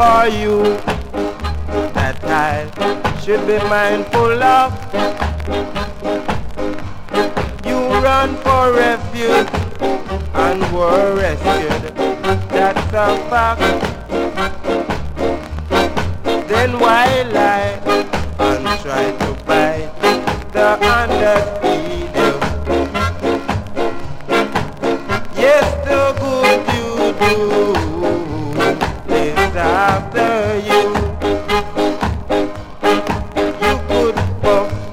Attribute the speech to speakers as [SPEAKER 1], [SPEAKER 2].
[SPEAKER 1] for you that I should be mindful of. You run for refuge and were rescued, that's a fact. Then why lie and try to bite the honest evil? Yes, the good you do